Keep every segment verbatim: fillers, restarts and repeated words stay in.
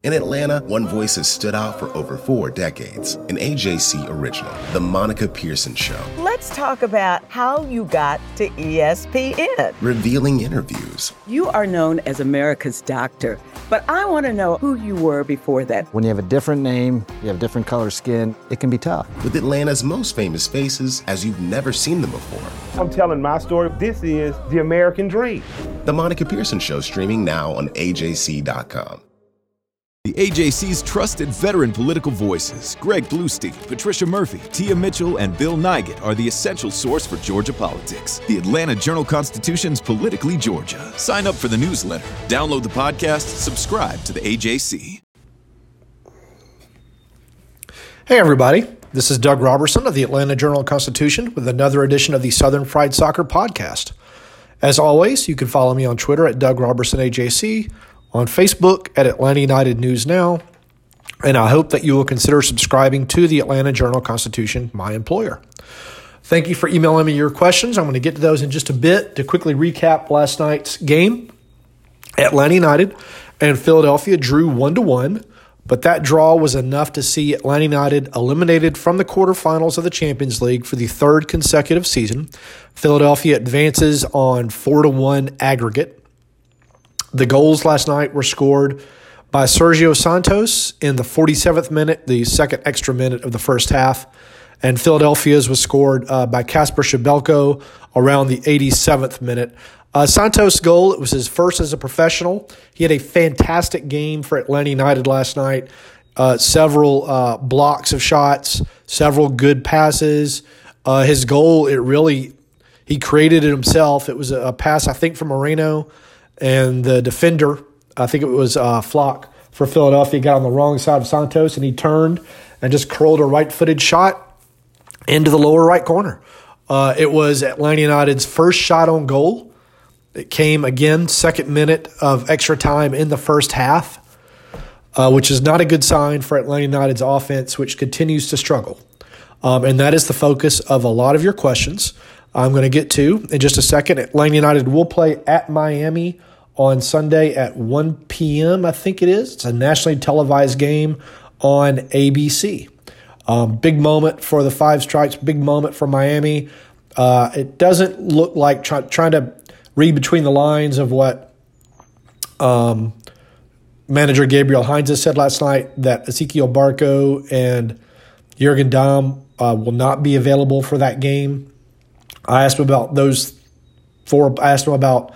In Atlanta, one voice has stood out for over four decades. An A J C original, The Monica Pearson Show. Let's talk about how you got to E S P N. Revealing interviews. You are known as America's doctor, but I want to know who you were before that. When you have a different name, you have different color skin, it can be tough. With Atlanta's most famous faces as you've never seen them before. I'm telling my story. This is the American dream. The Monica Pearson Show, streaming now on A J C dot com. The A J C's trusted veteran political voices, Greg Bluestein, Patricia Murphy, Tia Mitchell, and Bill Nygut, are the essential source for Georgia politics. The Atlanta Journal-Constitution's Politically Georgia. Sign up for the newsletter, download the podcast, subscribe to the A J C. Hey everybody, this is Doug Robertson of the Atlanta Journal-Constitution with another edition of the Southern Fried Soccer Podcast. As always, you can follow me on Twitter at Doug Robertson A J C, on Facebook at Atlanta United News Now, and I hope that you will consider subscribing to the Atlanta Journal-Constitution, my employer. Thank you for emailing me your questions. I'm going to get to those in just a bit. To quickly recap last night's game, Atlanta United and Philadelphia drew one to one, but that draw was enough to see Atlanta United eliminated from the quarterfinals of the Champions League for the third consecutive season. Philadelphia advances on four to one aggregate. The goals last night were scored by Sergio Santos in the forty-seventh minute, the second extra minute of the first half, and Philadelphia's was scored uh, by Kasper Schmeichel around the eighty-seventh minute. Uh, Santos' goal, it was his first as a professional. He had a fantastic game for Atlanta United last night. Uh, several uh, blocks of shots, several good passes. Uh, his goal, it really, he created it himself. It was a, a pass, I think, from Moreno. And the defender, I think it was uh, Flock for Philadelphia, got on the wrong side of Santos, and he turned and just curled a right-footed shot into the lower right corner. Uh, it was Atlanta United's first shot on goal. It came, again, second minute of extra time in the first half, uh, which is not a good sign for Atlanta United's offense, which continues to struggle. Um, and that is the focus of a lot of your questions. I'm going to get to in just a second. Atlanta United will play at Miami on Sunday at one p.m., I think it is. It's a nationally televised game on A B C. Um, big moment for the Five Stripes, big moment for Miami. Uh, it doesn't look like try, trying to read between the lines of what um, manager Gabriel Heinze said last night, that Ezequiel Barco and Jurgen Damm uh, will not be available for that game. I asked him about those four. I asked him about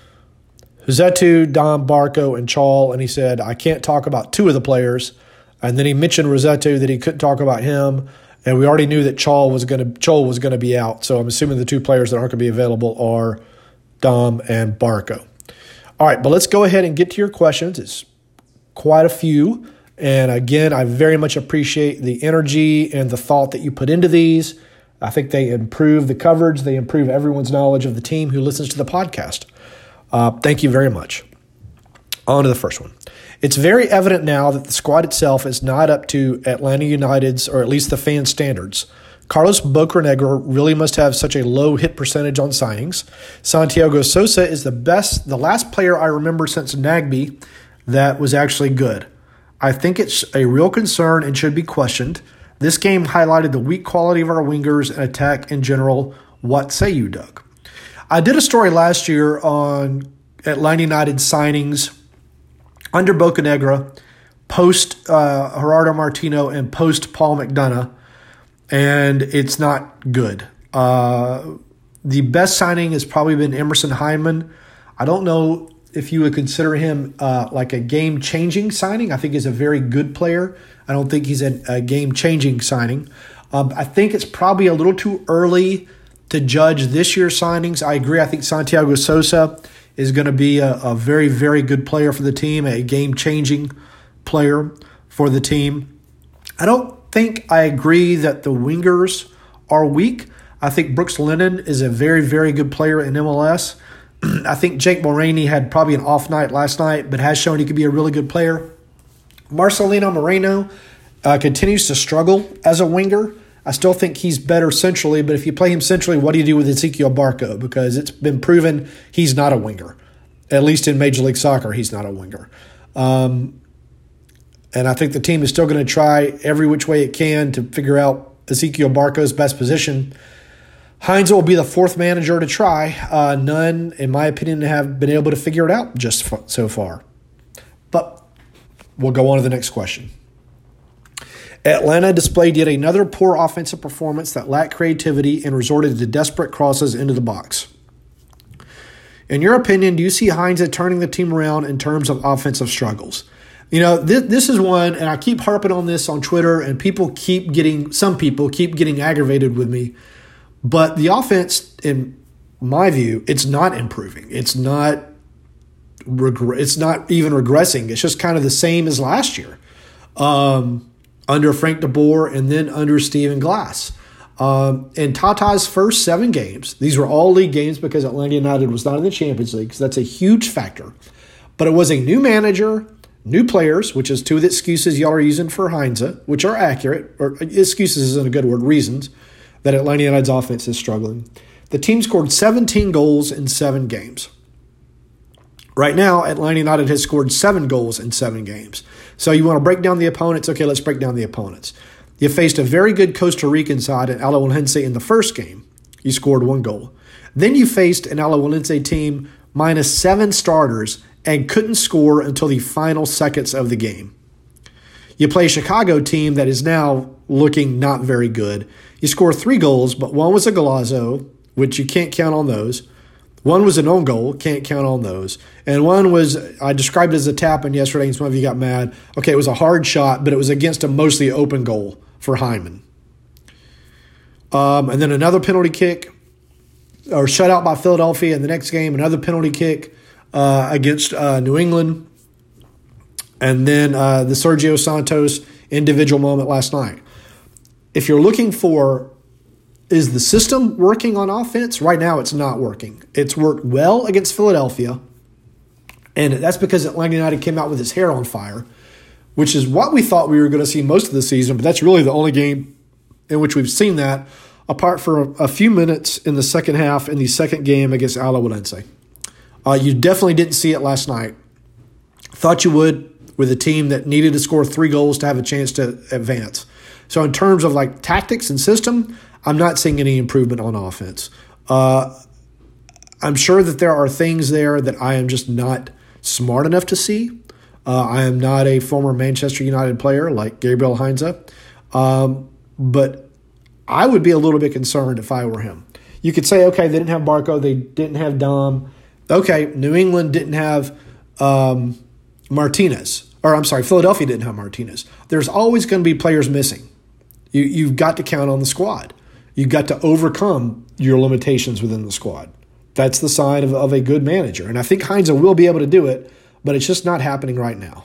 Rossetto, Damm, Barco, and Chal, and he said, I can't talk about two of the players. And then he mentioned Rossetto, that he couldn't talk about him, and we already knew that Chal was going to Chal was going to be out. So I'm assuming the two players that aren't going to be available are Damm and Barco. All right, but let's go ahead and get to your questions. It's quite a few, and again, I very much appreciate the energy and the thought that you put into these. I think they improve the coverage. They improve everyone's knowledge of the team who listens to the podcast. Uh, thank you very much. On to the first one. It's very evident now that the squad itself is not up to Atlanta United's, or at least the fan standards. Carlos Bocanegra really must have such a low hit percentage on signings. Santiago Sosa is the best, the last player I remember since Nagbe that was actually good. I think it's a real concern and should be questioned. This game highlighted the weak quality of our wingers and attack in general. What say you, Doug? I did a story last year on Atlanta United signings under Bocanegra, post uh, Gerardo Martino and post Paul McDonough, and it's not good. Uh, the best signing has probably been Emerson Hyndman. I don't know if you would consider him uh, like a game-changing signing. I think he's a very good player. I don't think he's a, a game-changing signing. Um, I think it's probably a little too early to judge this year's signings. I agree. I think Santiago Sosa is going to be a, a very, very good player for the team, a game-changing player for the team. I don't think I agree that the wingers are weak. I think Brooks Lennon is a very, very good player in M L S. I think Jake Mulroney had probably an off night last night, but has shown he could be a really good player. Marcelino Moreno uh, continues to struggle as a winger. I still think he's better centrally, but if you play him centrally, what do you do with Ezequiel Barco? Because it's been proven he's not a winger. At least in Major League Soccer, he's not a winger. Um, And I think the team is still going to try every which way it can to figure out Ezequiel Barco's best position. Heinze will be the fourth manager to try. Uh, none, in my opinion, have been able to figure it out just f- so far. But we'll go on to the next question. Atlanta displayed yet another poor offensive performance that lacked creativity and resorted to desperate crosses into the box. In your opinion, do you see Heinze turning the team around in terms of offensive struggles? You know, this, this is one, and I keep harping on this on Twitter, and people keep getting, some people keep getting aggravated with me. But the offense, in my view, it's not improving. It's not, regre- it's not even regressing. It's just kind of the same as last year um, under Frank DeBoer and then under Stephen Glass. Um, in Tata's first seven games, these were all league games because Atlanta United was not in the Champions League, so that's a huge factor. But it was a new manager, new players, which is two of the excuses y'all are using for Heinze, which are accurate, or excuses isn't a good word, reasons that Atlanta United's offense is struggling. The team scored seventeen goals in seven games. Right now, Atlanta United has scored seven goals in seven games. So you want to break down the opponents? Okay, let's break down the opponents. You faced a very good Costa Rican side in Alajuelense in the first game. You scored one goal. Then you faced an Alajuelense team minus seven starters and couldn't score until the final seconds of the game. You play a Chicago team that is now looking not very good. You score three goals, but one was a golazo, which you can't count on those. One was an own goal, can't count on those. And one was, I described it as a tap-in yesterday, and some of you got mad. Okay, it was a hard shot, but it was against a mostly open goal for Hyman. Um, and then another penalty kick, or shutout by Philadelphia in the next game, another penalty kick uh, against uh, New England. And then uh, the Sergio Santos individual moment last night. If you're looking for, is the system working on offense? Right now it's not working. It's worked well against Philadelphia, and that's because Atlanta United came out with his hair on fire, which is what we thought we were going to see most of the season, but that's really the only game in which we've seen that, apart from a few minutes in the second half in the second game against Alajuelense. Uh, you definitely didn't see it last night. Thought you would with a team that needed to score three goals to have a chance to advance. So in terms of like tactics and system, I'm not seeing any improvement on offense. Uh, I'm sure that there are things there that I am just not smart enough to see. Uh, I am not a former Manchester United player like Gabriel Heinze, um, but I would be a little bit concerned if I were him. You could say, okay, they didn't have Barco, they didn't have Dom. Okay, New England didn't have um, Martinez. Or I'm sorry, Philadelphia didn't have Martinez. There's always going to be players missing. You, you've got to count on the squad. You've got to overcome your limitations within the squad. That's the sign of, of a good manager. And I think Heinze will be able to do it, but it's just not happening right now.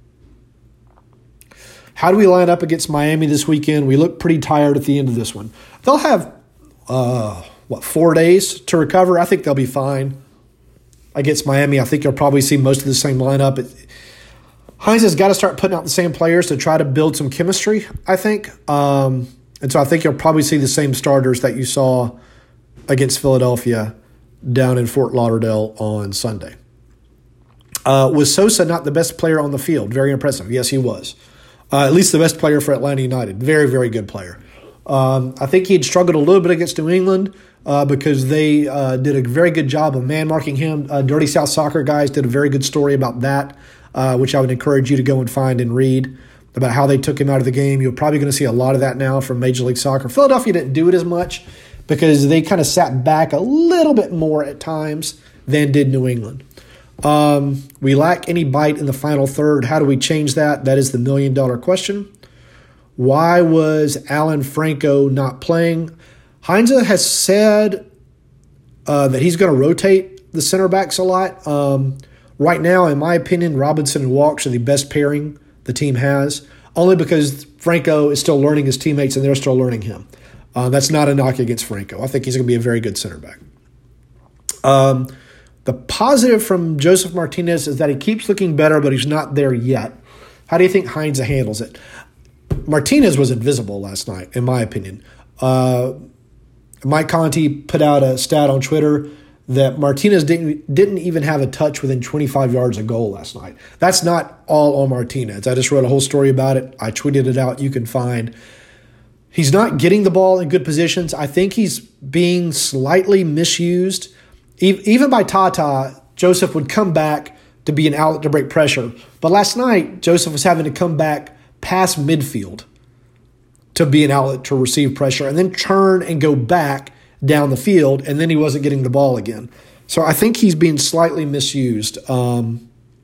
How do we line up against Miami this weekend? We look pretty tired at the end of this one. They'll have, uh, what, four days to recover? I think they'll be fine. Against Miami, I think you'll probably see most of the same lineup. It, Heinze has got to start putting out the same players to try to build some chemistry, I think. Um, and so I think you'll probably see the same starters that you saw against Philadelphia down in Fort Lauderdale on Sunday. Uh, was Sosa not the best player on the field? Very impressive. Yes, he was. Uh, at least the best player for Atlanta United. Very, very good player. Um, I think he had struggled a little bit against New England uh, because they uh, did a very good job of man-marking him. Uh, Dirty South Soccer guys did a very good story about that, uh, which I would encourage you to go and find and read about how they took him out of the game. You're probably going to see a lot of that now from Major League Soccer. Philadelphia didn't do it as much because they kind of sat back a little bit more at times than did New England. Um, we lack any bite in the final third. How do we change that? That is the million-dollar question. Why was Alan Franco not playing? Heinze has said uh, that he's going to rotate the center backs a lot. Um, right now, in my opinion, Robinson and Walsh are the best pairing the team has, only because Franco is still learning his teammates and they're still learning him. Uh, that's not a knock against Franco. I think he's going to be a very good center back. Um, the positive from Joseph Martinez is that he keeps looking better, but he's not there yet. How do you think Heinze handles it? Martinez was invisible last night, in my opinion. Uh, Mike Conti put out a stat on Twitter that Martinez didn't didn't even have a touch within twenty-five yards of goal last night. That's not all on Martinez. I just wrote a whole story about it. I tweeted it out. You can find. He's not getting the ball in good positions. I think he's being slightly misused. Even by Tata, Joseph would come back to be an outlet to break pressure. But last night, Joseph was having to come back past midfield to be an outlet to receive pressure and then turn and go back down the field, and then he wasn't getting the ball again. So I think he's being slightly misused. Um,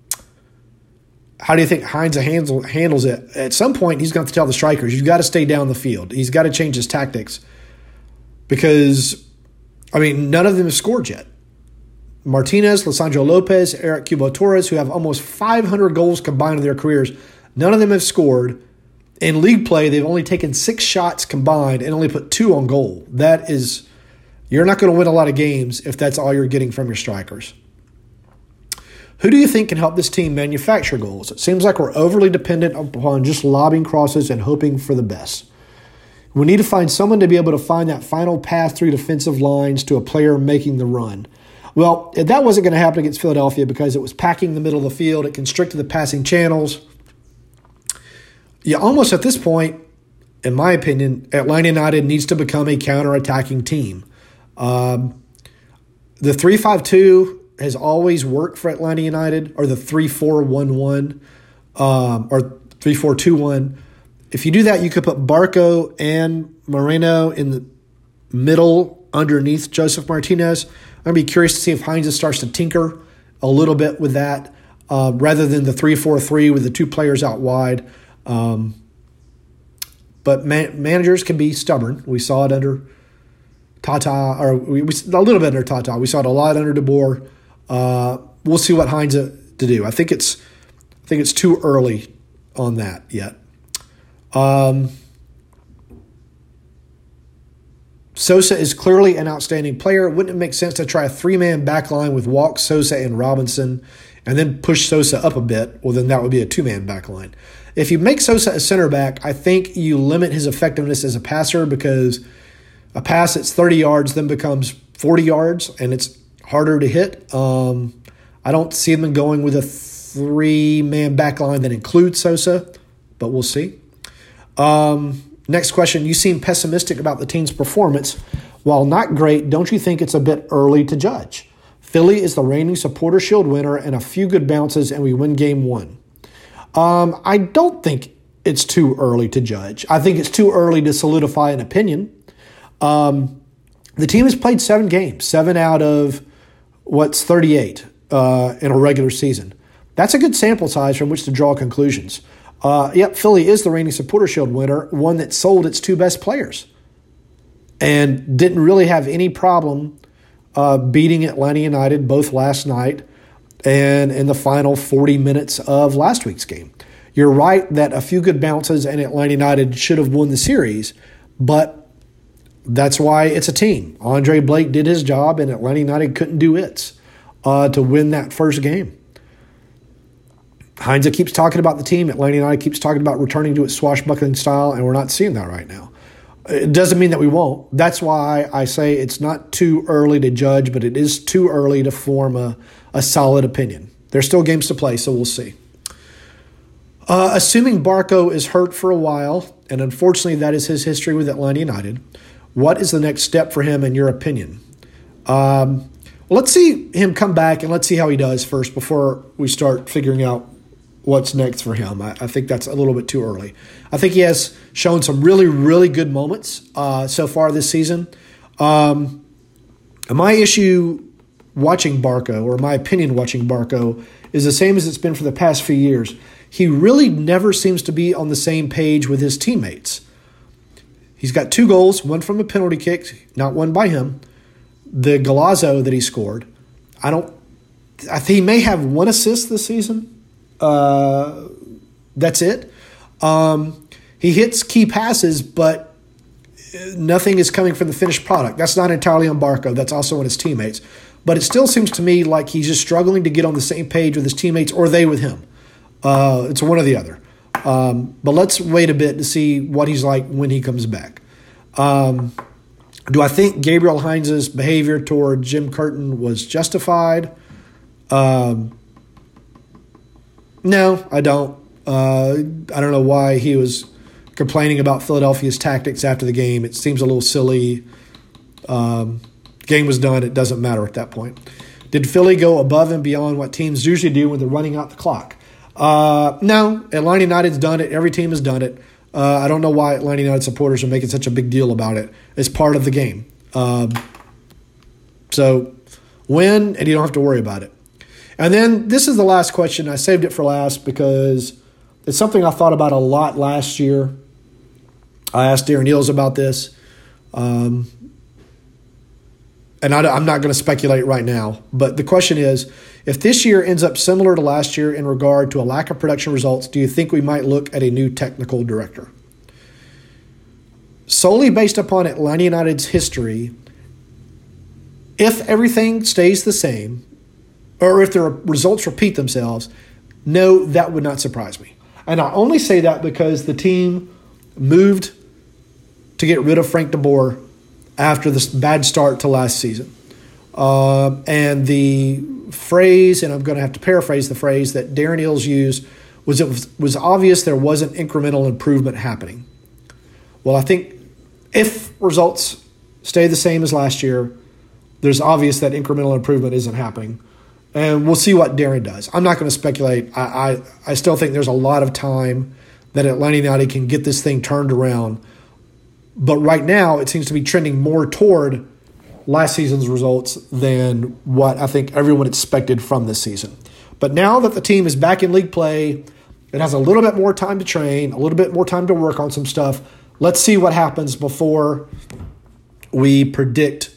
how do you think Heinze handle, handles it? At some point, he's going to have to tell the strikers, you've got to stay down the field. He's got to change his tactics because, I mean, none of them have scored yet. Martinez, Lisandro Lopez, Eric Cubo Torres, who have almost five hundred goals combined in their careers, none of them have scored. In league play, they've only taken six shots combined and only put two on goal. That is, you're not going to win a lot of games if that's all you're getting from your strikers. Who do you think can help this team manufacture goals? It seems like we're overly dependent upon just lobbing crosses and hoping for the best. We need to find someone to be able to find that final pass through defensive lines to a player making the run. Well, that wasn't going to happen against Philadelphia because it was packing the middle of the field. It constricted the passing channels. Yeah, almost at this point, in my opinion, Atlanta United needs to become a counter-attacking team. Um, the three five two has always worked for Atlanta United, or the three four one one, um, or three four two one. If you do that, you could put Barco and Moreno in the middle underneath Joseph Martinez. I'm going to be curious to see if Heinze starts to tinker a little bit with that uh, rather than the three four three with the two players out wide. Um, but man- managers can be stubborn. We saw it under Tata, or we, we, a little bit under Tata. We saw it a lot under De Boer. Uh, we'll see what Heinze to do. I think it's, I think it's too early on that yet. Um, Sosa is clearly an outstanding player. Wouldn't it make sense to try a three-man back line with Walk, Sosa, and Robinson, and then push Sosa up a bit? Well, then that would be a two-man back line. If you make Sosa a center back, I think you limit his effectiveness as a passer because a pass that's thirty yards then becomes forty yards, and it's harder to hit. Um, I don't see them going with a three-man back line that includes Sosa, but we'll see. Um, next question. You seem pessimistic about the team's performance. While not great, don't you think it's a bit early to judge? Philly is the reigning Supporter Shield winner and a few good bounces, and we win game one. Um, I don't think it's too early to judge. I think it's too early to solidify an opinion. Um, the team has played seven games, seven out of what's thirty-eight uh, in a regular season. That's a good sample size from which to draw conclusions. Uh, yep, Philly is the reigning Supporter Shield winner, one that sold its two best players and didn't really have any problem uh, beating Atlanta United both last night and in the final forty minutes of last week's game. You're right that a few good bounces and Atlanta United should have won the series, but that's why it's a team. Andre Blake did his job, and Atlanta United couldn't do its uh, to win that first game. Heinze keeps talking about the team. Atlanta United keeps talking about returning to its swashbuckling style, and we're not seeing that right now. It doesn't mean that we won't. That's why I say it's not too early to judge, but it is too early to form a, a solid opinion. There's still games to play, so we'll see. Uh, assuming Barco is hurt for a while, and unfortunately that is his history with Atlanta United, what is the next step for him in your opinion? Um, well, let's see him come back, and let's see how he does first before we start figuring out what's next for him. I, I think that's a little bit too early. I think he has shown some really, really good moments uh, so far this season. Um, my issue watching Barco, or my opinion watching Barco, is the same as it's been for the past few years. He really never seems to be on the same page with his teammates. He's got two goals, one from a penalty kick, not one by him. The Golazo that he scored, I don't. I think he may have one assist this season. Uh, that's it. Um, he hits key passes, but nothing is coming from the finished product. That's not entirely on Barco. That's also on his teammates. But it still seems to me like he's just struggling to get on the same page with his teammates, or they with him. Uh, it's one or the other. Um, but let's wait a bit to see what he's like when he comes back. Um, Do I think Gabriel Heinz's behavior toward Jim Curtin was justified? Um, no, I don't. Uh, I don't know why he was complaining about Philadelphia's tactics after the game. It seems a little silly. Um, game was done. It doesn't matter at that point. Did Philly go above and beyond what teams usually do when they're running out the clock? Uh, no. Atlanta United's done it. Every team has done it. Uh, I don't know why Atlanta United supporters are making such a big deal about it. It's part of the game. Um, so win, and you don't have to worry about it. And then this is the last question. I saved it for last because it's something I thought about a lot last year. I asked Darren Eales about this. Um, and I, I'm not going to speculate right now. But the question is, if this year ends up similar to last year in regard to a lack of production results, do you think we might look at a new technical director? Solely based upon Atlanta United's history, if everything stays the same, or if the results repeat themselves, no, that would not surprise me. And I only say that because the team moved to get rid of Frank DeBoer after this bad start to last season. Uh, and the phrase, and I'm going to have to paraphrase the phrase that Darren Eales used, was it was, was obvious there wasn't incremental improvement happening. Well, I think if results stay the same as last year, there's obvious that incremental improvement isn't happening. And we'll see what Darren does. I'm not going to speculate. I, I, I still think there's a lot of time that Atlanta United can get this thing turned around. But right now, it seems to be trending more toward last season's results than what I think everyone expected from this season. But now that the team is back in league play, it has a little bit more time to train, a little bit more time to work on some stuff. Let's see what happens before we predict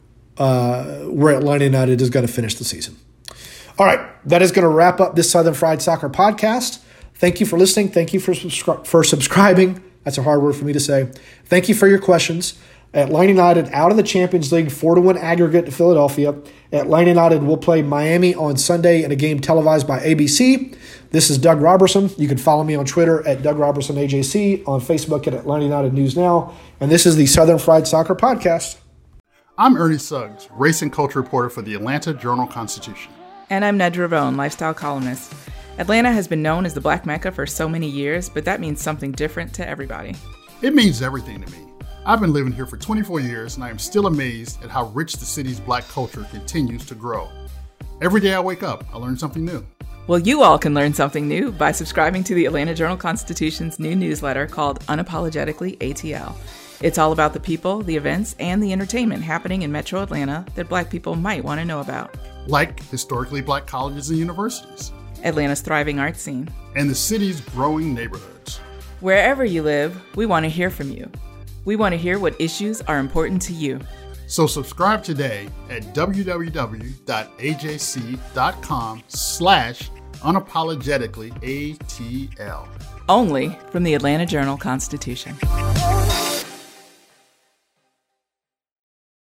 uh, where Atlanta United is going to finish the season. All right, that is going to wrap up this Southern Fried Soccer podcast. Thank you for listening. Thank you for, subscri- for subscribing. That's a hard word for me to say. Thank you for your questions. Atlanta United out of the Champions League, four to one aggregate to Philadelphia. Atlanta United will play Miami on Sunday in a game televised by A B C. This is Doug Robertson. You can follow me on Twitter at Doug Robertson A J C, on Facebook at Atlanta United News Now, and this is the Southern Fried Soccer Podcast. I'm Ernie Suggs, race and culture reporter for the Atlanta Journal-Constitution. And I'm Nedra Ravone, lifestyle columnist. Atlanta has been known as the Black Mecca for so many years, but that means something different to everybody. It means everything to me. I've been living here for twenty-four years, and I am still amazed at how rich the city's Black culture continues to grow. Every day I wake up, I learn something new. Well, you all can learn something new by subscribing to the Atlanta Journal-Constitution's new newsletter called Unapologetically A T L. It's all about the people, the events, and the entertainment happening in Metro Atlanta that Black people might want to know about. Like historically Black colleges and universities. Atlanta's thriving art scene. And the city's growing neighborhoods. Wherever you live, we want to hear from you. We want to hear what issues are important to you. So subscribe today at www.ajc.com slash unapologetically ATL. Only from the Atlanta Journal-Constitution.